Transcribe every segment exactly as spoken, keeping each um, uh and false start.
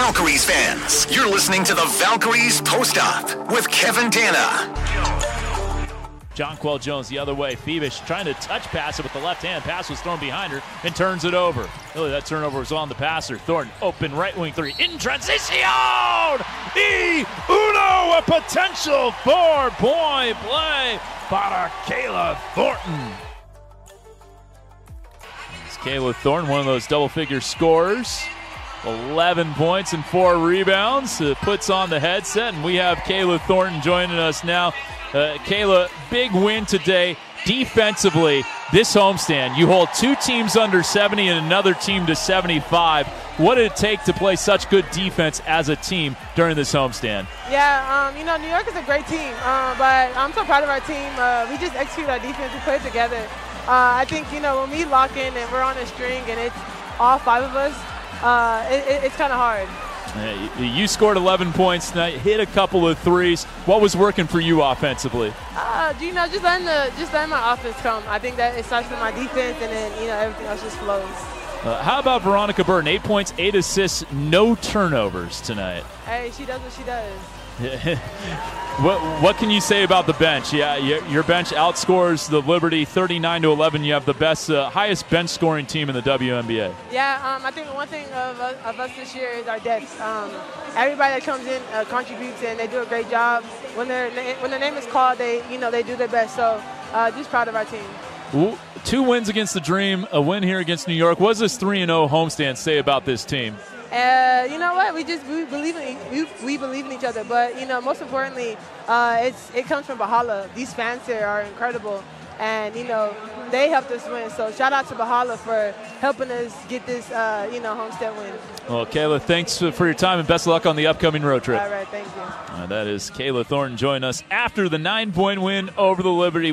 Valkyries fans, you're listening to the Valkyries Post Up with Kevin Dana. Jonquel Jones the other way. Phoebus trying to touch pass it with the left hand. Pass was thrown behind her and turns it over. Really, that turnover was on the passer. Thornton open right wing three in transition. The uno, a potential four-point play by Kayla Thornton. It's Kayla Thornton, one of those double-figure scorers. eleven points and four rebounds. Uh, puts on the headset, and we have Kayla Thornton joining us now. Uh, Kayla, big win today. Defensively, this homestand, you hold two teams under seventy and another team to seventy-five. What did it take to play such good defense as a team during this homestand? Yeah, um, you know, New York is a great team, uh, but I'm so proud of our team. Uh, we just execute our defense and play together. Uh, I think, you know, when we lock in and we're on a string and it's all five of us, uh, it, it, it's kind of hard. Uh, you scored eleven points tonight, hit a couple of threes. What was working for you offensively? Uh, you know, just letting the just letting my offense come. I think that it starts with my defense, and then you know everything else just flows. Uh, how about Veronica Burton? Eight points, eight assists, no turnovers tonight. Hey, she does what she does. what what can you say about the bench? Yeah, your, your bench outscores the Liberty thirty-nine to eleven. You have the best, uh, highest bench scoring team in the W N B A. Yeah, um, I think one thing of, uh, of us this year is our depth. Um, everybody that comes in uh, contributes and they do a great job. When their when their name is called, they you know they do their best. So uh, just proud of our team. Ooh, two wins against the Dream, a win here against New York. What does this three and oh homestand say about this team? Uh, you know what? We just we believe in we, we believe in each other. But you know, most importantly, uh, it's it comes from Bahala. These fans here are incredible, and you know they helped us win. So shout out to Bahala for helping us get this uh, you know homestead win. Well, Kayla, thanks for your time and best of luck on the upcoming road trip. All right, thank you. Uh, that is Kayla Thornton joining us after the nine-point win over the Liberty.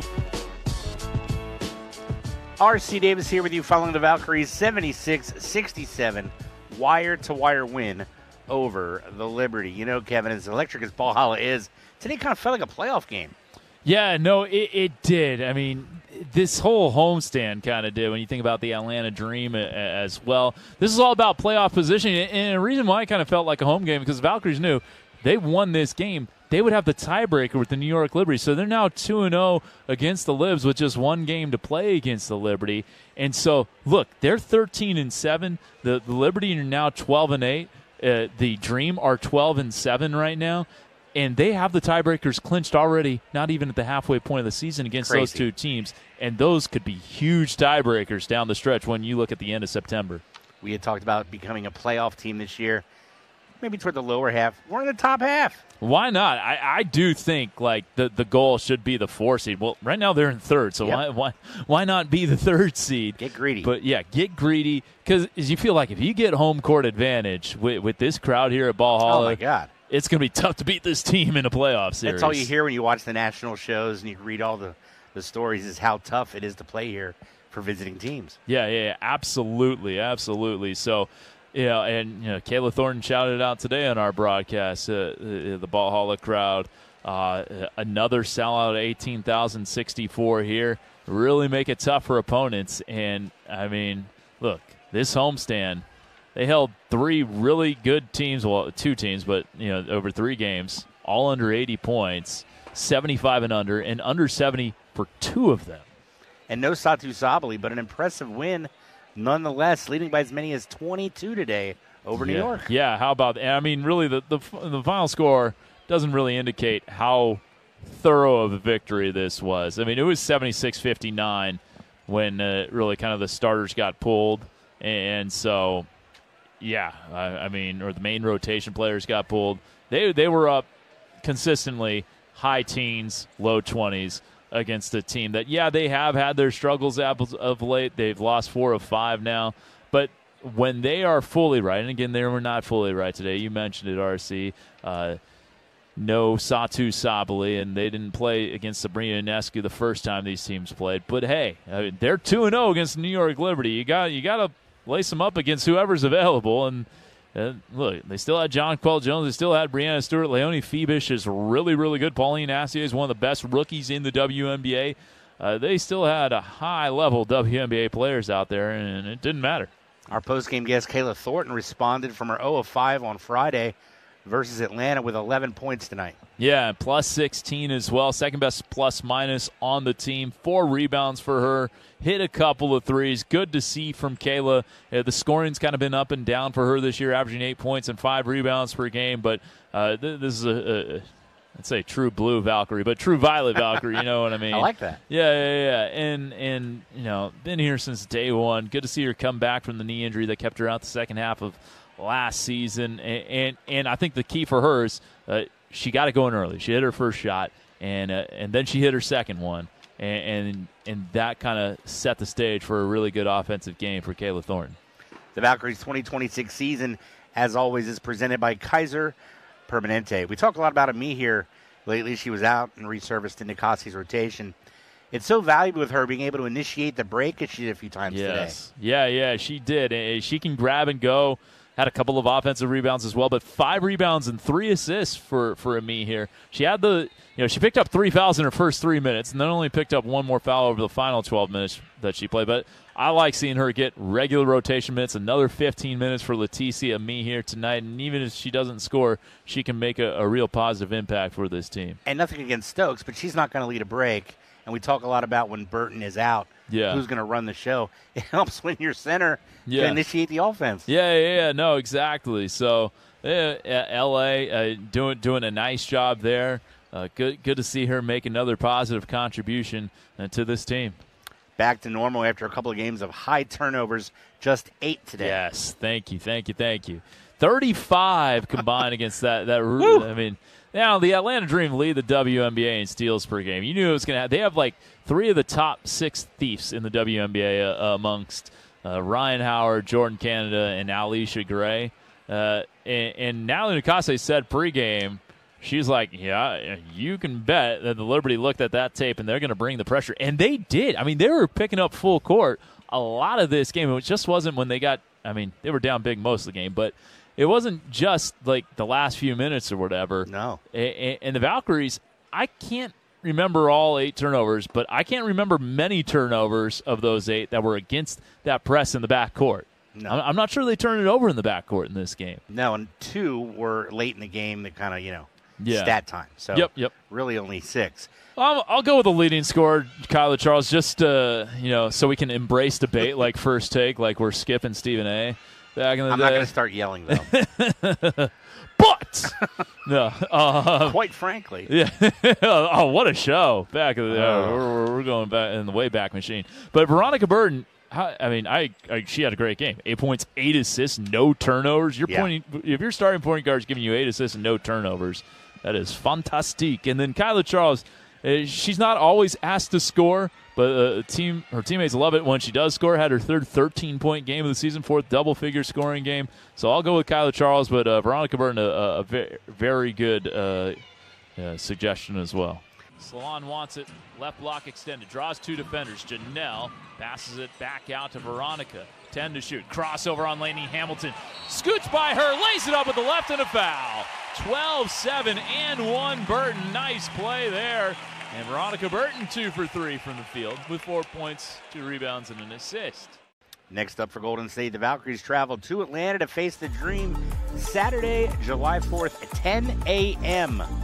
R C Davis here with you following the Valkyries seventy-six sixty-seven wire-to-wire win over the Liberty. You know, Kevin, as electric as Bahala is, today kind of felt like a playoff game. Yeah, no, it, it did. I mean, this whole homestand kind of did when you think about the Atlanta Dream as well. This is all about playoff positioning, and a reason why it kind of felt like a home game because Valkyries knew they won this game. They would have the tiebreaker with the New York Liberty. So they're now two and oh against the Libs with just one game to play against the Liberty. And so, look, they're thirteen and seven. The, the Liberty are now twelve and eight. Uh, the Dream are twelve and seven right now. And they have the tiebreakers clinched already, not even at the halfway point of the season against Crazy. those two teams. And those could be huge tiebreakers down the stretch when you look at the end of September. We had talked about becoming a playoff team this year, maybe toward the lower half. We're in the top half. Why not? I, I do think like the, the goal should be the four seed. Well, right now they're in third, so Yep. why why why not be the third seed? Get greedy. But yeah, get greedy because you feel like if you get home court advantage with, with this crowd here at Ball Hall, oh my God, it's going to be tough to beat this team in a playoff series. that's all you hear when you watch the national shows and you read all the, the stories is how tough it is to play here for visiting teams. Yeah, yeah, yeah, absolutely, absolutely. So. Yeah, and you know, Kayla Thornton shouted it out today on our broadcast. Uh, the, the Ball Hall crowd, uh, another sellout, eighteen thousand sixty-four here. Really make it tough for opponents. And I mean, look, this homestand, they held three really good teams. Well, two teams, but you know, over three games, all under eighty points, seventy-five and under, and under seventy for two of them. And no Satu Sabali, but an impressive win. Nonetheless, leading by as many as twenty-two today over New yeah. York. Yeah, how about that? I mean, really, the, the the final score doesn't really indicate how thorough of a victory this was. I mean, it was seventy-six fifty-nine when uh, really kind of the starters got pulled. And so, yeah, I, I mean, or the main rotation players got pulled. They, they were up consistently high teens, low twenties. Against a team that, yeah, they have had their struggles of late. They've lost four of five now. But when they are fully right, and again, they were not fully right today. You mentioned it, R C. Uh, no Satu Sabali, and they didn't play against Sabrina Ionescu the first time these teams played. But, hey, I mean, they're two and oh against New York Liberty. You got you got to lace them up against whoever's available. And, uh, look, they still had Jonquel Jones. They still had Brianna Stewart. Leonie Phoebus is really, really good. Pauline Assier is one of the best rookies in the W N B A. Uh, they still had a high-level W N B A players out there, and it didn't matter. Our post-game guest, Kayla Thornton, responded from her zero of five on Friday versus Atlanta with eleven points tonight. Yeah, plus sixteen as well. Second best plus minus on the team. Four rebounds for her. Hit a couple of threes. Good to see from Kayla. Uh, the scoring's kind of been up and down for her this year, averaging eight points and five rebounds per game. But uh, th- this is a, a, I'd say true blue Valkyrie, but true violet Valkyrie. You know what I mean? I like that. Yeah, yeah, yeah. And, and you know, been here since day one. Good to see her come back from the knee injury that kept her out the second half of last season. And and, and I think the key for her is uh, she got to go in early. She hit her first shot, and uh, and then she hit her second one. And, and, and that kind of set the stage for a really good offensive game for Kayla Thornton. The Valkyries' twenty twenty-six season, as always, is presented by Kaiser Permanente. We talk a lot about Ami here lately. She was out and resurfaced into Cassie's rotation. It's so valuable with her being able to initiate the break, as she did a few times yes. today. Yeah, yeah, she did. And she can grab and go. Had a couple of offensive rebounds as well, but five rebounds and three assists for, for Ami here. She had the, you know, she picked up three fouls in her first three minutes and then only picked up one more foul over the final twelve minutes that she played. But I like seeing her get regular rotation minutes, another fifteen minutes for Leticia Ami here tonight. And even if she doesn't score, she can make a, a real positive impact for this team. And nothing against Stokes, but she's not going to lead a break. And we talk a lot about when Burton is out, yeah. who's going to run the show. It helps when your center yeah. can initiate the offense. Yeah, yeah, yeah. No, exactly. So yeah, L A uh, doing doing a nice job there. Uh, good, good to see her make another positive contribution uh, to this team. Back to normal after a couple of games of high turnovers, just eight today. Yes, thank you, thank you, thank you. thirty-five combined against that. That I mean, now the Atlanta Dream lead the W N B A in steals per game. You knew it was going to. They have like three of the top six thieves in the W N B A uh, amongst uh, Ryan Howard, Jordan Canada, and Alicia Gray. Uh, and, and Natalie Nakase said pregame, she's like, yeah, you can bet that the Liberty looked at that tape and they're going to bring the pressure. And they did. I mean, they were picking up full court a lot of this game. It just wasn't when they got, I mean, they were down big most of the game, but it wasn't just like the last few minutes or whatever. No. And, and the Valkyries, I can't remember all eight turnovers, but I can't remember many turnovers of those eight that were against that press in the backcourt. No. I'm not sure they turned it over in the backcourt in this game. No, and two were late in the game that kind of, you know, yeah. stat time. So yep, yep. really only six. I'll, I'll go with the leading scorer, Kyla Charles, just uh, you know, so we can embrace debate like First Take, like we're skipping Stephen A. back in the I'm day. not going to start yelling, though. But no, uh, quite frankly, yeah. Oh, what a show! Back in the day, Oh. we're, we're going back in the Wayback Machine. But Veronica Burton, how, I mean, I, I she had a great game. Eight points, eight assists, no turnovers. You're Yeah. pointing if your starting point guard is giving you eight assists and no turnovers, that is fantastique. And then Kyla Charles, uh, she's not always asked to score, but uh, team her teammates love it when she does score. Had her third thirteen-point game of the season, fourth double-figure scoring game. So I'll go with Kyla Charles, but uh, Veronica Burton, a, a very, very good uh, uh, suggestion as well. Salon wants it. Left block extended. Draws two defenders. Janelle passes it back out to Veronica. ten to shoot. Crossover on Lainey Hamilton. Scoots by her. Lays it up with the left and a foul. twelve seven and one Burton. Nice play there. And Veronica Burton, two for three from the field with four points, two rebounds, and an assist. Next up for Golden State, the Valkyries travel to Atlanta to face the Dream Saturday, July fourth at ten a.m.